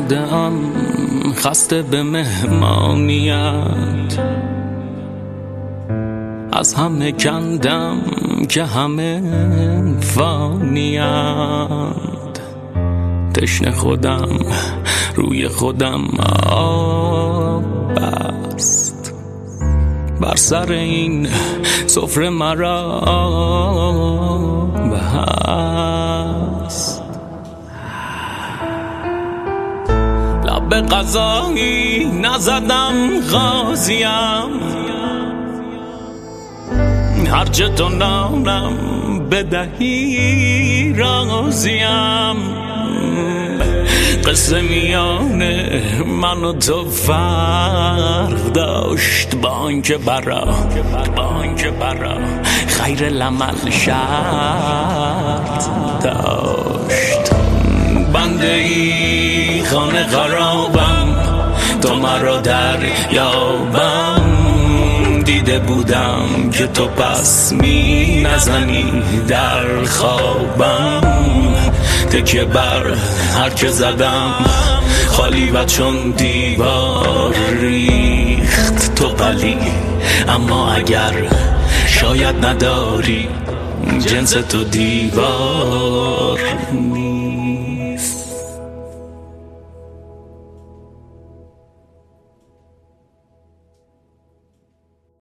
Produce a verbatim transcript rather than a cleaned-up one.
اومده ام خسته به مهمانیت، از همه کندم که همه فانیند، تشنه خودم روی خودم آب بست، بر سر این سفره مرا بست. لب غذایی نزدم غازیم، هرچه تو نانم بدهی رازیم، قصه میان من و تو فرق داشت، با آنکه برا با آنکه برا خیر العمل شرط داشت. بنده ای خانه خرابم، تو مرا در یابم، دیده بودم که تو پس می نزنی در خوابم، تکیه بر هر که زدم خالی و چون دیوار ریخت تو قلی. اما اگر شاید نداری جنس تو دیوار